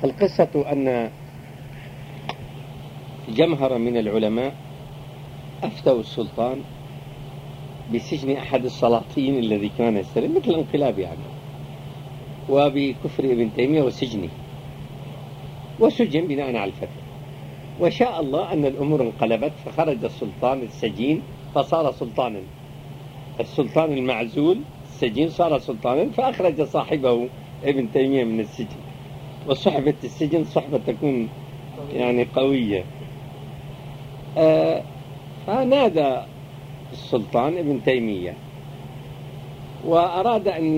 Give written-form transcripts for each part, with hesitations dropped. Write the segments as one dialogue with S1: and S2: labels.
S1: القصة أن جمهرة من العلماء أفتوا السلطان بسجن أحد السلاطين الذي كان يستلم مثل الانقلاب يعني، وبكفر ابن تيمية وسجنه، وسجن بناء على الفتوى. وشاء الله أن الأمور انقلبت، فخرج السلطان السجين فصار سلطانا، السلطان المعزول السجين صار سلطانا، فأخرج صاحبه ابن تيمية من السجن. وصحبة السجن صحبة تكون يعني قوية. فنادى السلطان ابن تيمية وأراد أن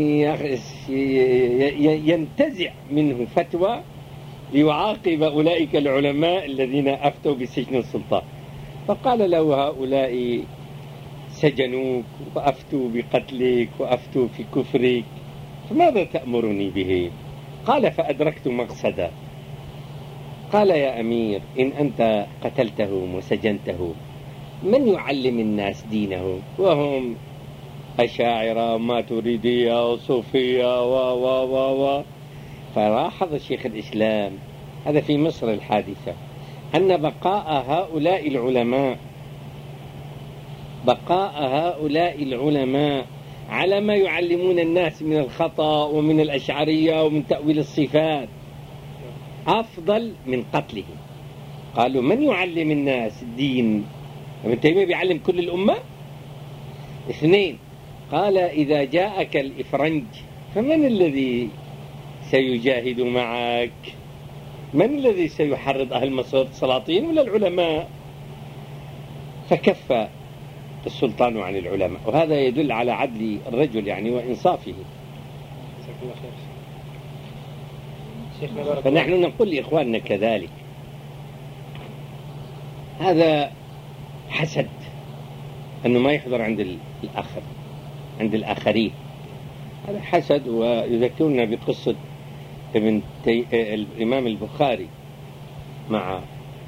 S1: ينتزع منه فتوى ليعاقب أولئك العلماء الذين أفتوا بسجن السلطان. فقال له: هؤلاء سجنوك وأفتوا بقتلك وأفتوا في كفرك، فماذا تأمرني به؟ قال: فأدركت مقصدا. قال: يا أمير، إن أنت قتلتهم وسجنتهم، من يعلم الناس دينهم وهم أشاعرة ماتريدية وصوفية و فلاحظ شيخ الإسلام هذا في مصر الحادثة أن بقاء هؤلاء العلماء على ما يعلمون الناس من الخطأ ومن الأشعرية ومن تأويل الصفات أفضل من قتلهم. قالوا: من يعلم الناس الدين؟ ابن تيمية بيعلم كل الأمة. 2، قال: إذا جاءك الإفرنج فمن الذي سيجاهد معك؟ من الذي سيحرض أهل مصر، السلاطين ولا العلماء؟ فكف السلطان عن العلماء، وهذا يدل على عدل الرجل يعني وإنصافه. فنحن نقول لإخواننا كذلك، هذا حسد أنه ما يحضر عند الآخرين، هذا حسد. ويذكرنا بقصة الإمام البخاري مع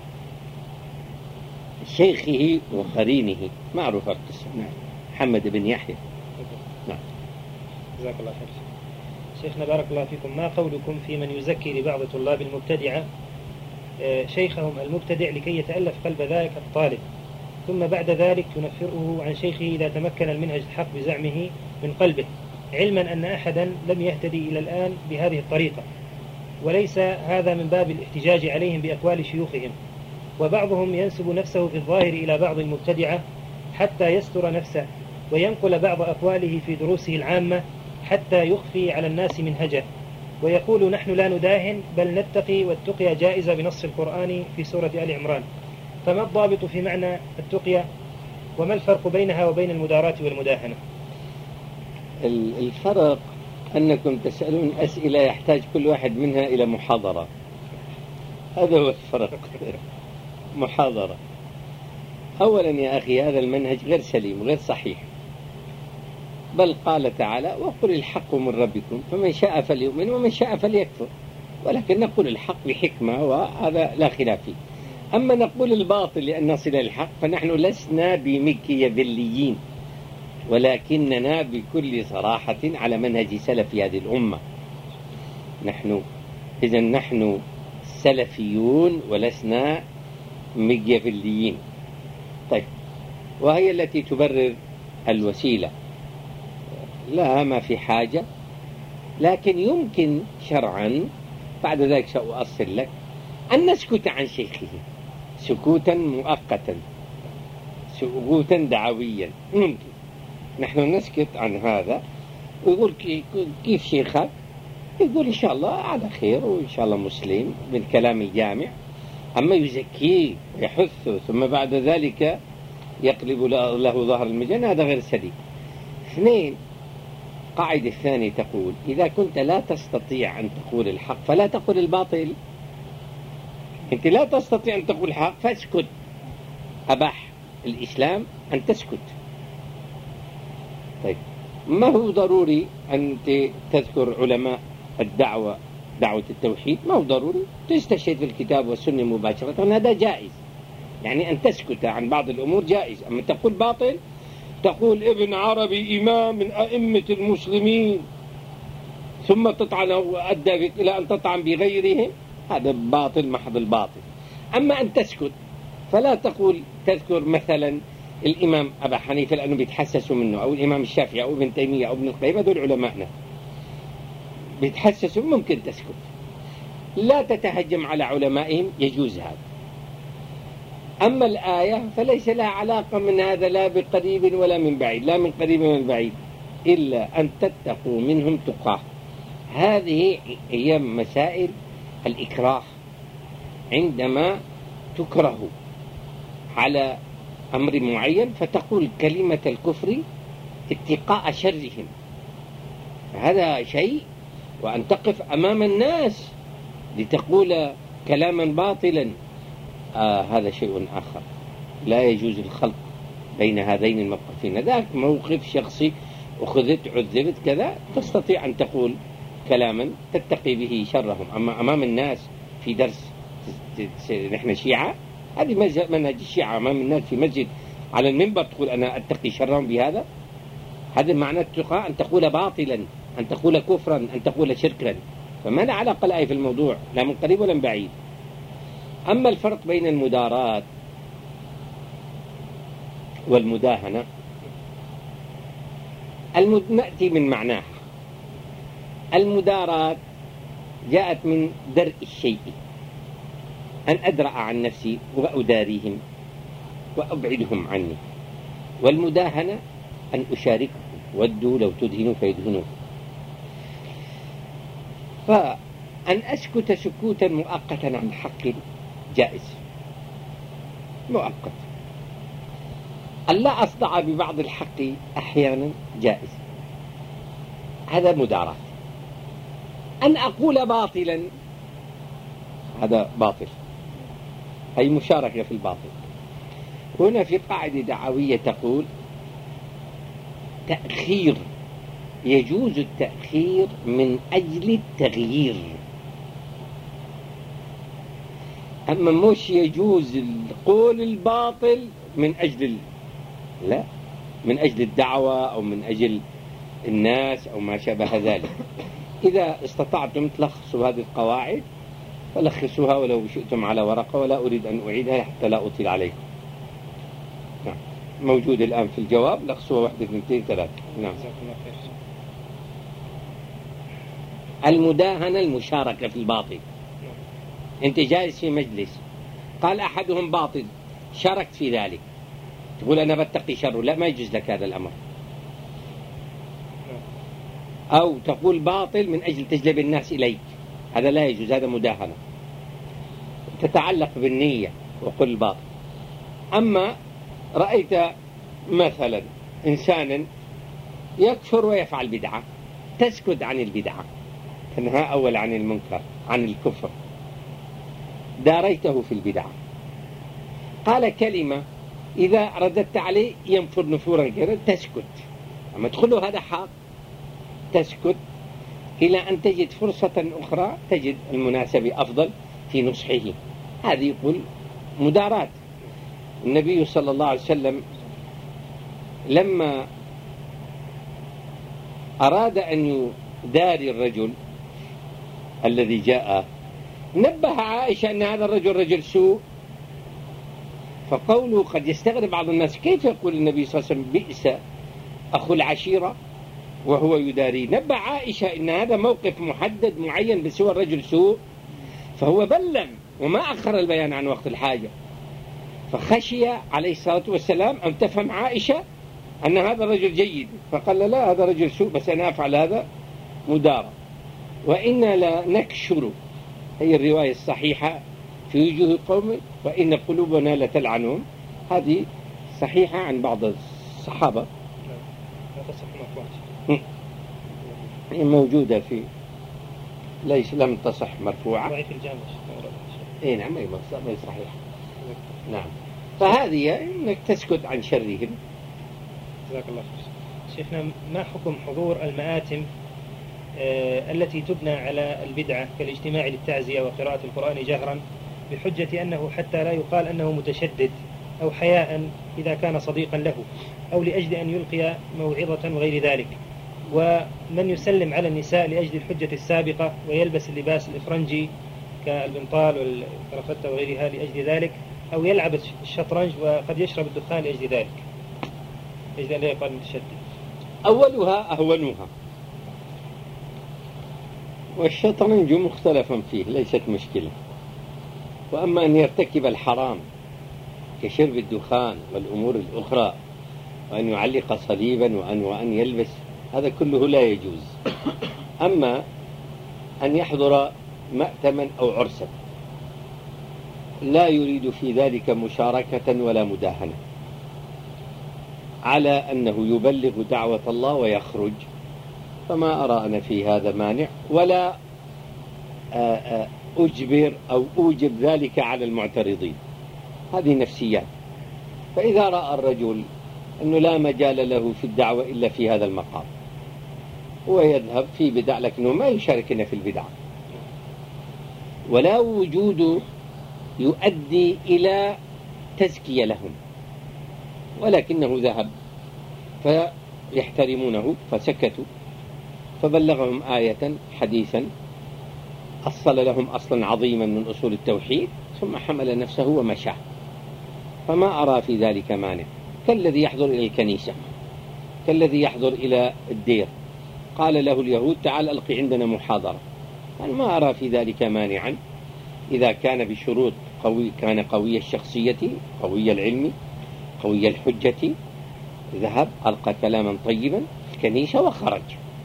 S1: شيخه وقرينه، معروفة القصة. محمد بن يحيى.
S2: نعم. جزاك الله خير. شيخنا بارك الله فيكم، ما قولكم في من يزكي لبعض طلاب المبتدعة شيخهم المبتدع لكي يتألف قلب ذلك الطالب، ثم بعد ذلك ينفره عن شيخه إذا تمكن المنهج الحق بزعمه من قلبه، علما أن أحدا لم يهتدي إلى الآن بهذه الطريقة، وليس هذا من باب الاحتجاج عليهم بأقوال شيوخهم. وبعضهم ينسب نفسه في الظاهر إلى بعض المبتدعة حتى يستر نفسه، وينقل بعض أقواله في دروسه العامة حتى يخفي على الناس منهجه، ويقول: نحن لا نداهن بل نتقي، والتقية جائزة بنص القرآن في سورة آل عمران. فما الضابط في معنى التقية، وما الفرق بينها وبين المداراة والمداهنة؟
S1: الفرق أنكم تسألون أسئلة يحتاج كل واحد منها إلى محاضرة، هذا هو الفرق. محاضرة. أولا يا أخي، هذا المنهج غير سليم غير صحيح، بل قال تعالى: وقل الحق من ربكم فمن شاء فليؤمن ومن شاء فليكفر. ولكن نقول الحق بحكمة، وهذا لا خلاف فيه. أما نقول الباطل لأن نصل الحق، فنحن لسنا بمكيافيليين، ولكننا بكل صراحة على منهج سلف هذه الأمة. نحن سلفيون ولسنا مكيافيليين. طيب، وهي التي تبرر الوسيلة، لا ما في حاجة، لكن يمكن شرعا بعد ذلك سأؤصل لك أن نسكت عن شيخه سكوتا مؤقتا، سكوتا دعويا. ممكن نحن نسكت عن هذا ويقول: كيف شيخك؟ يقول: إن شاء الله على خير وإن شاء الله مسلم بالكلام الجامع. أما يزكيه ويحثه ثم بعد ذلك يقلب له ظهر المجن، هذا غير سليم. 2، قاعدة الثانية تقول: إذا كنت لا تستطيع أن تقول الحق فلا تقول الباطل. أنت لا تستطيع أن تقول الحق فاسكت. أباح الإسلام أن تسكت. طيب، ما هو ضروري أن تذكر علماء الدعوة، دعوة التوحيد، ما هو ضروري تستشهد في الكتاب والسنة مباشرة، هذا جائز. يعني أن تسكت عن بعض الأمور جائز. أما تقول باطل، تقول ابن عربي إمام من أئمة المسلمين ثم تطعن وأدى إلى أن تطعن بغيرهم، هذا باطل محض الباطل. أما أن تسكت فلا تقول تذكر مثلا الإمام أبا حنيفة لأنه بيتحسسوا منه، أو الإمام الشافعي أو ابن تيمية أو ابن القيم، هذول علماءنا بيتحسسوا، ممكن تسكت، لا تتهجم على علمائهم، يجوز هذا. أما الآية فليس لها علاقة من هذا لا بقريب ولا من بعيد، لا من قريب ولا من بعيد، إلا أن تتقوا منهم تقاه. هذه هي مسائل الإكراه، عندما تكره على أمر معين فتقول كلمة الكفر اتقاء شرهم، هذا شيء. وأن تقف أمام الناس لتقول كلاما باطلا هذا شيء آخر. لا يجوز الخلط بين هذين الموقفين. ذاك موقف شخصي أخذت عذبت كذا، تستطيع أن تقول كلاما تتقي به شرهم. أما أمام الناس في درس نحن شيعة، هذه منهج الشيعة، أمام الناس في مسجد على المنبر تقول أنا أتقي شرهم بهذا، هذا معنى التقاء، أن تقول باطلا، أن تقول كفرا، أن تقول شركا. فما لا علاقة الآية في الموضوع، لا من قريب ولا من بعيد. أما الفرق بين المداراة والمداهنة، نأتي من معناها. المداراة جاءت من درء الشيء، أن أدرأ عن نفسي وأداريهم وأبعدهم عني. والمداهنة أن أشاركهم، ودوا لو تدهنوا فيدهنون. فأن أسكت سكوتا مؤقتا عن الحق جائز مؤقت. أن لا أصدع ببعض الحق أحيانا جائز، هذا مداراة. أن أقول باطلا هذا باطل، أي مشاركة في الباطل. هنا في قاعدة دعوية تقول تأخير، يجوز التأخير من أجل التغيير، أما مش يجوز القول الباطل من أجل لا، من أجل الدعوة أو من أجل الناس أو ما شابه ذلك. إذا استطعتم تلخصوا هذه القواعد فلخصوها ولو شئتم على ورقة، ولا أريد أن أعيدها حتى لا أطيل عليكم. نعم. موجود الآن في الجواب، لخصوها 1 2 3. نعم. المداهنة المشاركة في الباطل. أنت جالس في مجلس قال أحدهم باطل، شاركت في ذلك، تقول أنا بتقي شره، لا، ما يجوز لك هذا الأمر. أو تقول باطل من أجل تجلب الناس إليك، هذا لا يجوز، هذا مداهنة تتعلق بالنية وقل باطل. أما رأيت مثلا إنسانا يكفر ويفعل بدعة، تسكت عن البدعة، تنهى أول عن المنكر، عن الكفر، داريته في البدعة، قال كلمة إذا رددت عليه ينفر نفورا كذا، تسكت. أما تقول هذا حق، تسكت إلى أن تجد فرصة أخرى، تجد المناسبة أفضل في نصحه. هذه يقول مداراة. النبي صلى الله عليه وسلم لما أراد أن يداري الرجل الذي جاء، نبه عائشة أن هذا الرجل رجل سوء، فقوله قد يستغرب بعض الناس كيف يقول النبي صلى الله عليه وسلم بئس أخو العشيرة وهو يداري. نبه عائشة أن هذا موقف محدد معين، بس هو الرجل سوء، فهو بلغ وما أخر البيان عن وقت الحاجة. فخشي عليه الصلاة والسلام أن تفهم عائشة أن هذا الرجل جيد، فقال لا، هذا رجل سوء بس أنا أفعل هذا مدارة. وإنا لا نكشر، هي الرواية الصحيحة، في وجوه قوم وإن قلوبنا لتلعنهم، هذه صحيحة عن بعض الصحابة، هي موجودة في، ليس لم تصح مرفوعة. إيه نعم، هي صحيحة. نعم. فهذه إنك تسكت عن شرهم.
S2: جزاك الله خير. شيخنا، ما حكم حضور المآتم التي تبنى على البدعة كالاجتماع للتعزية وقراءة القرآن جهرا، بحجة أنه حتى لا يقال أنه متشدد، أو حياء إذا كان صديقا له، أو لأجل أن يلقي موعظة وغير ذلك؟ ومن يسلم على النساء لأجل الحجة السابقة ويلبس اللباس الإفرنجي كالبنطال والكرافتة وغيرها لأجل ذلك، أو يلعب الشطرنج وقد يشرب الدخان لأجل ذلك، لأجل أن لا يقال متشدد؟
S1: أولها أهونها، والشطرنج مختلف فيه ليست مشكلة. وأما أن يرتكب الحرام كشرب الدخان والأمور الأخرى، وأن يعلق صليبا وأن يلبس، هذا كله لا يجوز. أما أن يحضر مأتما أو عرسا لا يريد في ذلك مشاركة ولا مداهنة، على أنه يبلغ دعوة الله ويخرج، فما أرى أنا في هذا مانع، ولا أجبر أو أوجب ذلك على المعترضين، هذه نفسيات. فإذا رأى الرجل أنه لا مجال له في الدعوة إلا في هذا المقام، هو يذهب في بدع لكنه ما يشاركنا في البدع، ولا وجود يؤدي إلى تزكية لهم، ولكنه ذهب فيحترمونه فسكتوا، فبلغهم آية حديثا أصل لهم أصلا عظيما من أصول التوحيد، ثم حمل نفسه ومشى، فما أرى في ذلك مانع. كالذي يحضر إلى الكنيسة، كالذي يحضر إلى الدير، قال له اليهود تعال ألقي عندنا محاضرة، أنا ما أرى في ذلك مانعا إذا كان بشروط كان قوي الشخصية، قوي العلم، قوي الحجة، ذهب ألقى كلاما طيبا في الكنيسة وخرج.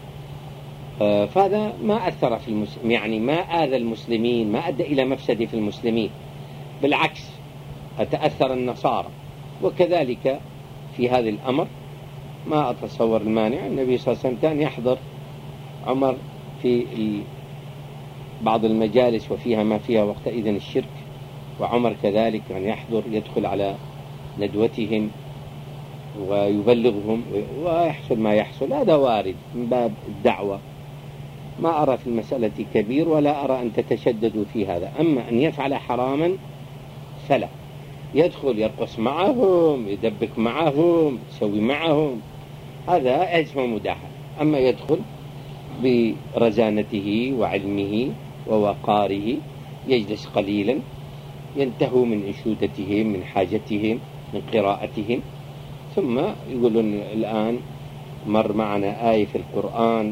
S1: فهذا ما أثر في المسلمين، يعني ما آذى المسلمين، ما أدى إلى مفسد في المسلمين، بالعكس أتأثر النصارى. وكذلك في هذا الأمر ما أتصور المانع. النبي صلى الله عليه وسلم كان يحضر عمر في بعض المجالس وفيها ما فيها وقتئذ الشرك، وعمر كذلك كان يحضر يدخل على ندوتهم ويبلغهم ويحصل ما يحصل، هذا وارد من باب الدعوة. ما أرى في المسألة كبير، ولا أرى أن تتشددوا في هذا. أما أن يفعل حراما فلا، يدخل يرقص معهم، يدبك معهم، يسوي معهم، هذا اسمه مداهنة. أما يدخل برزانته وعلمه ووقاره، يجلس قليلا، ينتهوا من أنشودتهم، من حاجتهم، من قراءتهم، ثم يقولون الآن مر معنا آية في القرآن،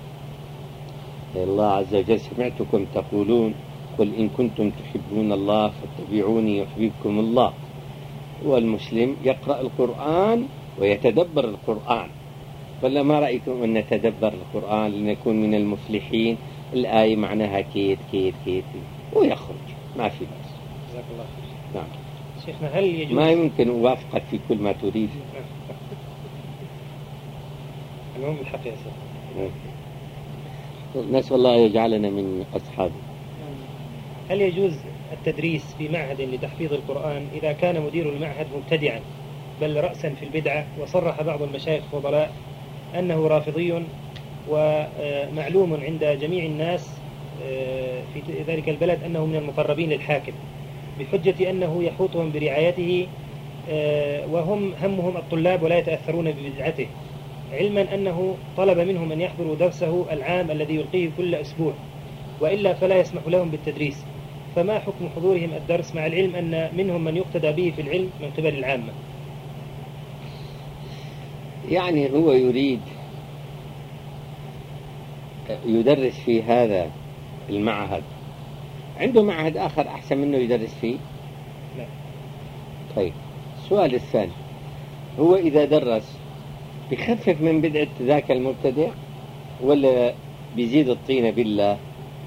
S1: الله عز وجل سمعتكم تقولون قل إن كنتم تحبون الله فاتبعوني يحببكم الله. والمسلم يقرأ القرآن ويتدبر القرآن، ولا ما رأيكم أن نتدبر القرآن لنكون من المفلحين؟ الآية معناها كيت كيت كيت ويخرج، ما في بأس.
S2: جزاك الله خير.
S1: نعم
S2: شيخنا، هل يجوز؟
S1: ما يمكن أوافقك في كل ما تريد.
S2: المهم الحق يا شيخ.
S1: نسأل الله يجعلنا من أصحابه.
S2: هل يجوز التدريس في معهد لتحفيظ القرآن إذا كان مدير المعهد مبتدعا بل رأسا في البدعة، وصرح بعض المشايخ الفضلاء أنه رافضي ومعلوم عند جميع الناس في ذلك البلد أنه من المقربين للحاكم، بحجة أنه يحوطهم برعايته وهم همهم الطلاب ولا يتأثرون ببدعته، علما أنه طلب منهم أن يحضروا درسه العام الذي يلقيه كل أسبوع، وإلا فلا يسمح لهم بالتدريس، فما حكم حضورهم الدرس مع العلم أن منهم من يقتدى به في العلم من قبل العامة؟
S1: يعني هو يريد يدرس في هذا المعهد، عنده معهد آخر أحسن منه يدرس فيه؟
S2: لا.
S1: طيب، السؤال الثاني، هو إذا درس بيخفف من بدعة ذاك المبتدع ولا بيزيد الطين بالله؟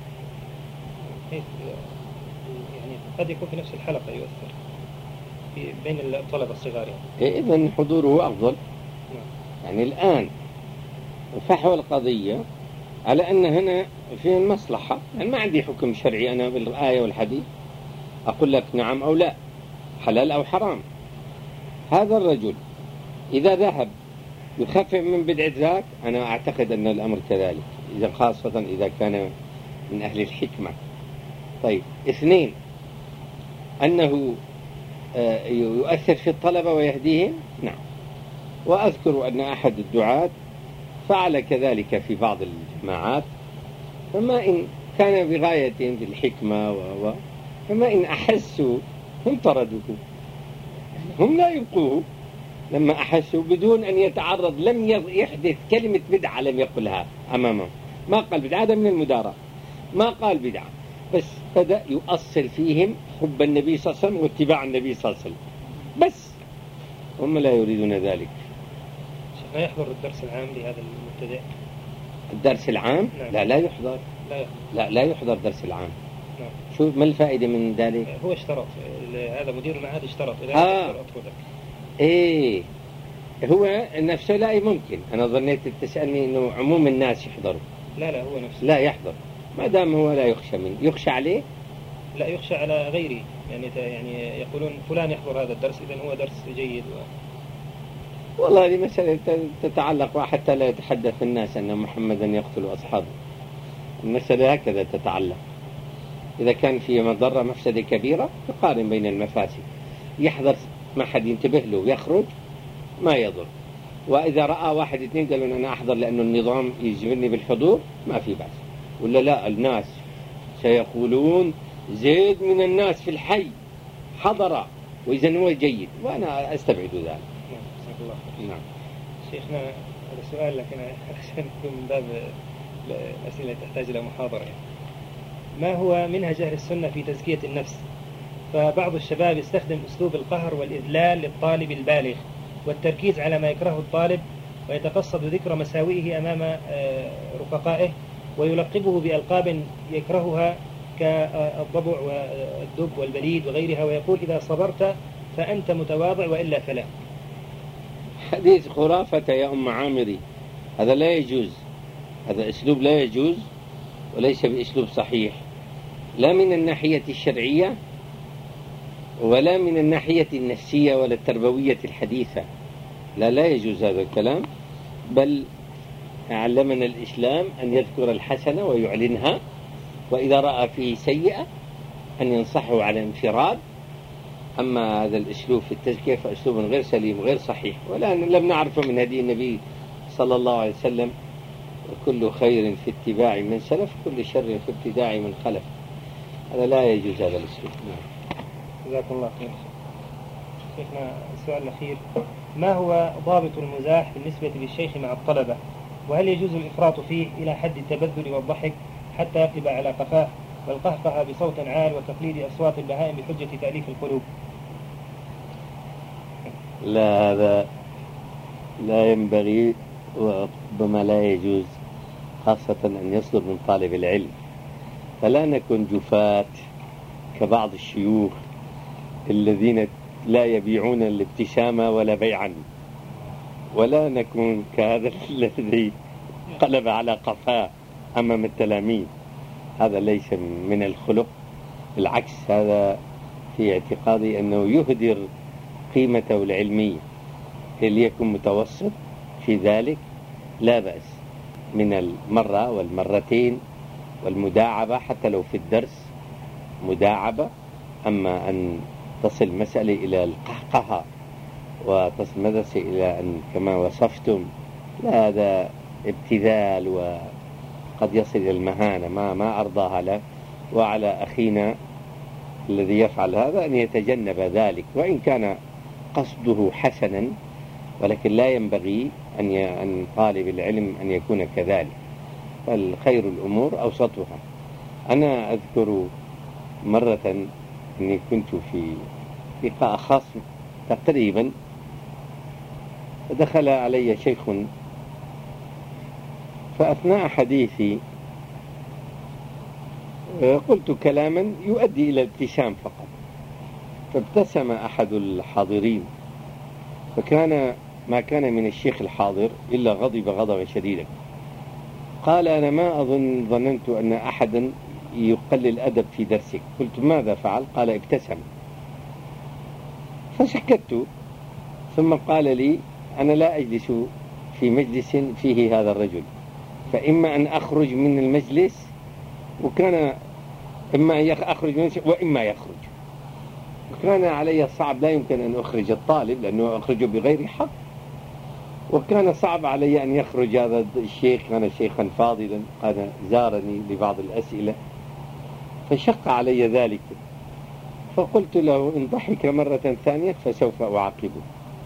S2: يعني قد يكون في نفس الحلقة يؤثر بين الطلبة الصغار
S1: يعني. إذن حضوره أفضل. يعني الآن فحوى القضية على أن هنا في المصلحة، يعني ما عندي حكم شرعي أنا بالآية والحديث أقول لك نعم أو لا، حلال أو حرام. هذا الرجل إذا ذهب يخفف من بدعة ذاك، أنا أعتقد أن الأمر كذلك، إذا خاصة إذا كان من أهل الحكمة. طيب، اثنين، أنه يؤثر في الطلبة ويهديهم، نعم. وأذكر أن أحد الدعاة فعل كذلك في بعض الجماعات، فما إن كان بغاية في الحكمة فما إن أحسوا هم طردوه، هم لا يبقوه لما أحسوا بدون أن يتعرض، لم يحدث كلمة بدعة لم يقلها أمامهم، ما قال بدعة، هذا من المداراة، ما قال بدعة، بس بدأ يؤصل فيهم حب النبي صلى الله عليه وسلم واتباع النبي صلى الله عليه وسلم، بس هم لا يريدون ذلك.
S2: لا يحضر الدرس العام لهذا المبتدئ؟
S1: الدرس العام؟
S2: نعم.
S1: لا يحضر. لا يحضر درس العام.
S2: نعم.
S1: شوف ما الفائدة من ذلك؟
S2: هو اشترط، هذا مدير المعهد اشترط إذا أطردك.
S1: إيه هو نفسه لا ممكن، أنا ظنيت تسألني إنه عموم الناس يحضروا.
S2: لا هو نفسه
S1: لا يحضر، ما دام هو لا يخشى منه. يخشى عليه؟
S2: لا يخشى على غيره، يعني يقولون فلان يحضر هذا الدرس إذن هو درس جيد
S1: والله هذه مسألة تتعلق، وحتى لا يتحدث الناس أن محمدا يقتل أصحابه، المسألة هكذا تتعلق. إذا كان في مضرة مفسدة كبيرة يقارن بين المفاسد، يحضر ما حد ينتبه له ويخرج ما يضر، وإذا رأى واحد اثنين قالوا أنا أحضر لأنه النظام يجبرني بالحضور ما في بأس، ولا لا الناس سيقولون زيد من الناس في الحي حضر وإذا هو جيد، وأنا أستبعد ذلك.
S2: نعم. شيخنا هذا سؤال لكن عشان يكون من باب الأسئلة تحتاج إلى محاضرة. ما هو منهج أهل السنة في تزكية النفس؟ فبعض الشباب يستخدم أسلوب القهر والإذلال للطالب البالغ والتركيز على ما يكرهه الطالب، ويتقصد ذكر مساوئه أمام رفقائه، ويلقبه بألقاب يكرهها كالضبع والدب والبليد وغيرها، ويقول إذا صبرت فأنت متواضع وإلا فلا.
S1: حديث خرافة يا أم عامري، هذا لا يجوز، هذا أسلوب لا يجوز وليس بأسلوب صحيح، لا من الناحية الشرعية ولا من الناحية النفسية ولا التربوية الحديثة، لا يجوز هذا الكلام، بل علمنا الإسلام أن يذكر الحسنة ويعلنها، وإذا رأى فيه سيئة أن ينصحه على انفراد. أما هذا الأسلوب في التزكية فأسلوب غير سليم غير صحيح، ولا لم نعرفه من هدي النبي صلى الله عليه وسلم، وكل خير في اتباع من سلف، كل شر في ابتداع من خلف، هذا لا يجوز هذا الأسلوب.
S2: جزاكم الله خير. شيخنا السؤال الأخير، ما هو ضابط المزاح بالنسبة للشيخ مع الطلبة؟ وهل يجوز الإفراط فيه إلى حد التبذل والضحك حتى يقلب على قفاه والقهقه بصوت عال وتقليد أصوات البهائم بحجة تأليف القلوب؟
S1: لا هذا لا ينبغي وربما لا يجوز، خاصة أن يصدر من طالب العلم، فلا نكون جفاة كبعض الشيوخ الذين لا يبيعون الابتسامة ولا بيعا، ولا نكون كهذا الذي قلب على قفاه أمام التلاميذ، هذا ليس من الخلق، بالعكس هذا في اعتقادي أنه يهدر قيمته العلمية، ليكن متوسط في ذلك لا بأس من المرة والمرتين والمداعبة حتى لو في الدرس مداعبة، أما أن تصل مسألة إلى القهقهة وتصل مسألة إلى أن كما وصفتم، لا هذا ابتذال وقد يصل إلى المهانة، ما أرضاها له، وعلى أخينا الذي يفعل هذا أن يتجنب ذلك، وإن كان قصده حسنا، ولكن لا ينبغي أن طالب العلم أن يكون كذلك، فالخير الأمور أوسطها. أنا أذكر مرة أني كنت في لقاء خاص تقريبا، فدخل علي شيخ، فأثناء حديثي قلت كلاما يؤدي إلى الابتسام فقط، فابتسم أحد الحاضرين، فكان ما كان من الشيخ الحاضر إلا غضب غضبا شديدا، قال أنا ما ظننت أن أحدا يقلل أدب في درسك. قلت ماذا فعل؟ قال ابتسم، فسكت، ثم قال لي أنا لا أجلس في مجلس فيه هذا الرجل، فإما أن أخرج من المجلس، وكان إما أخرج من المجلس وإما يخرج، وكان علي صعب، لا يمكن أن أخرج الطالب لأنه أخرجه بغير حق، وكان صعب علي أن يخرج هذا الشيخ، كان شيخا فاضلا، أنا زارني لبعض الأسئلة فشق علي ذلك، فقلت له إن ضحك مرة ثانية فسوف أعاقبه،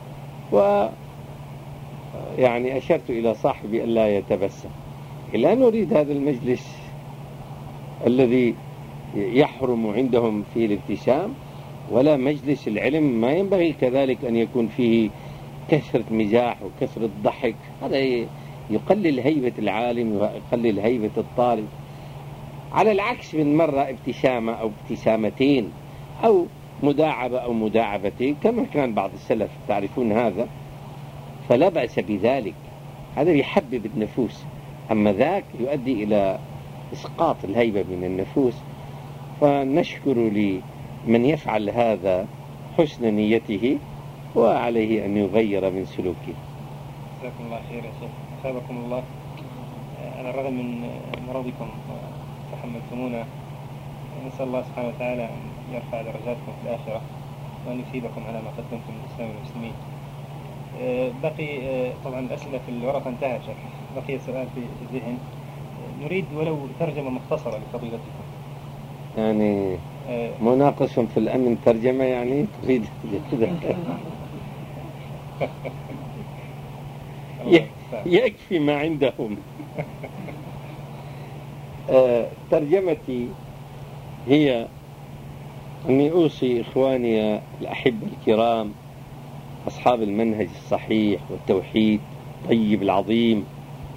S1: ويعني أشرت إلى صاحبي ألا يتبسم. لا نريد هذا المجلس الذي يحرم عندهم فيه الابتسام، ولا مجلس العلم ما ينبغي كذلك أن يكون فيه كثرة مزاح وكثرة ضحك. هذا يقلل هيبة العالم ويقلل هيبة الطالب. على العكس، من مرة ابتسامة أو ابتسامتين أو مداعبة أو مداعبتين كما كان بعض السلف، تعرفون هذا، فلا بأس بذلك. هذا يحبب النفوس، أما ذاك يؤدي إلى إسقاط الهيبة من النفوس. فنشكر لمن يفعل هذا حسن نيته، وعليه أن يغير من سلوكه.
S2: جزاكم الله خير يا شيخ، أثابكم الله. على الرغم من مرضكم تحملتمونا، نسأل الله سبحانه وتعالى أن يرفع درجاتكم في الآخرة وأن يثيبكم على ما قدمتم للإسلام والمسلمين. بقي طبعا الأسئلة في الورقة انتهت، بقي سؤال في الذهن، نريد ولو ترجمة مختصرة لفضيلتكم.
S1: يعني مناقص في الأمن ترجمة يعني تريد يكفي ما عندهم. ترجمتي هي أني أوصي إخواني الأحبة الكرام أصحاب المنهج الصحيح والتوحيد الطيب العظيم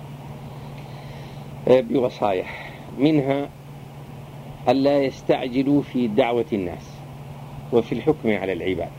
S1: بوصايا، منها ألا يستعجلوا في دعوة الناس وفي الحكم على العباد.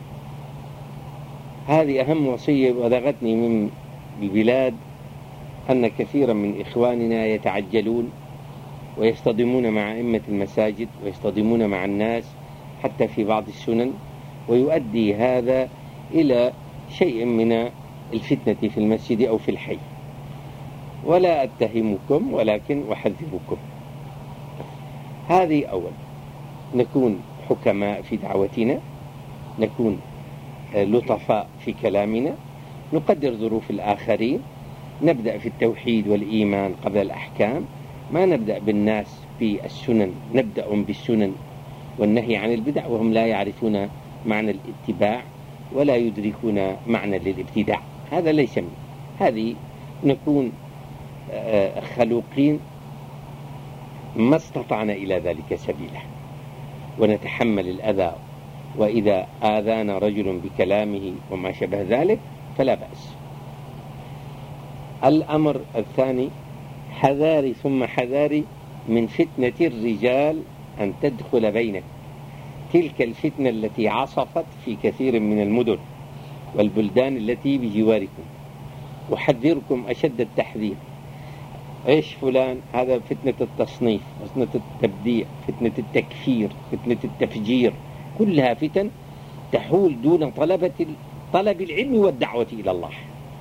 S1: هذه أهم وصية بلغتني من البلاد، أن كثيرا من إخواننا يتعجلون ويصطدمون مع أئمة المساجد ويصطدمون مع الناس حتى في بعض السنن، ويؤدي هذا إلى شيء من الفتنة في المسجد أو في الحي. ولا أتهمكم ولكن أحذركم. هذه أول، نكون حكماء في دعوتنا، نكون لطفاء في كلامنا، نقدر ظروف الآخرين، نبدأ في التوحيد والإيمان قبل الأحكام، ما نبدأ بالناس في السنن، نبدأ بالسنن والنهي عن البدع وهم لا يعرفون معنى الاتباع ولا يدركون معنى للابتداع. هذا ليس منه. هذه نكون خلوقين ما استطعنا إلى ذلك سبيلا، ونتحمل الأذى، وإذا آذانا رجل بكلامه وما شبه ذلك فلا بأس. الأمر الثاني، حذاري ثم حذاري من فتنة الرجال أن تدخل بينك، تلك الفتنة التي عصفت في كثير من المدن والبلدان التي بجواركم. أحذركم أشد التحذير. إيش فلان؟ هذا فتنة التصنيف، فتنة التبديع، فتنة التكفير، فتنة التفجير، كلها فتن تحول دون طلب العلم والدعوة إلى الله.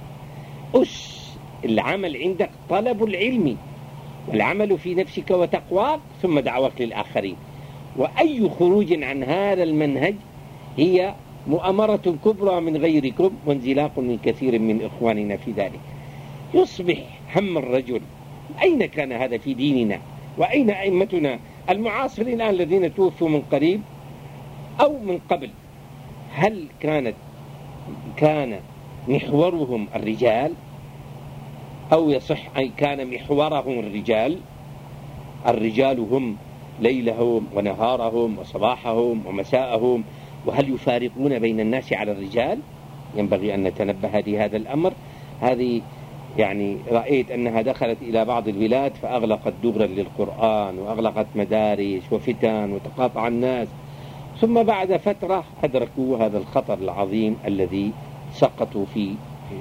S1: العمل عندك طلب العلم والعمل في نفسك وتقواك، ثم دعوك للآخرين. وأي خروج عن هذا المنهج هي مؤامرة كبرى من غيركم وانزلاق من كثير من إخواننا في ذلك. يصبح هم الرجل، أين كان هذا في ديننا؟ وأين أئمتنا المعاصرين الآن الذين توفوا من قريب أو من قبل؟ هل كان محورهم الرجال، أو يصح أن كان محورهم الرجال؟ الرجال هم ليلهم ونهارهم وصباحهم ومساءهم، وهل يفارقون بين الناس على الرجال؟ ينبغي أن نتنبه لهذا الأمر. هذه يعني رأيت أنها دخلت إلى بعض البلاد فأغلقت دغرا للقرآن وأغلقت مدارس وفتن وتقاطع الناس، ثم بعد فترة أدركوا هذا الخطر العظيم الذي سقطوا في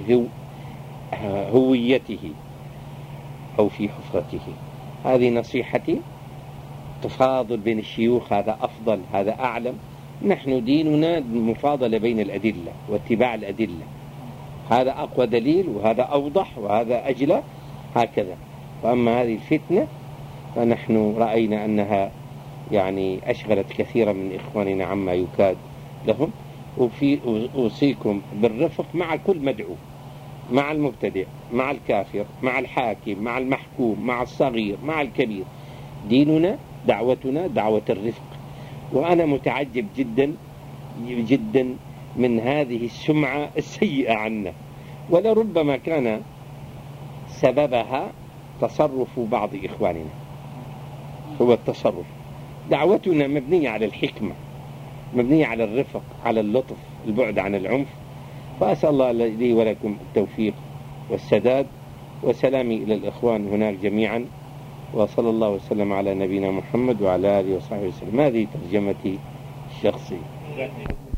S1: هويته أو في حفرته. هذه نصيحتي. تفاضل بين الشيوخ هذا أفضل، هذا أعلم. نحن ديننا المفاضلة بين الأدلة واتباع الأدلة، هذا أقوى دليل وهذا أوضح وهذا أجلى، هكذا. وأما هذه الفتنة فنحن رأينا أنها يعني أشغلت كثيرا من إخواننا عما يكاد لهم. أوصيكم بالرفق مع كل مدعو، مع المبتدع، مع الكافر، مع الحاكم، مع المحكوم، مع الصغير، مع الكبير. ديننا دعوتنا دعوة الرفق. وأنا متعجب جدا جدا من هذه السمعة السيئة عنا، ولربما كان سببها تصرف بعض إخواننا. هو التصرف. دعوتنا مبنية على الحكمة، مبنية على الرفق، على اللطف، البعد عن العنف. فأسأل الله لي ولكم التوفيق والسداد، وسلامي إلى الإخوان هناك جميعا، وصلى الله وسلم على نبينا محمد وعلى آله وصحبه وسلم. هذه ترجمتي الشخصية.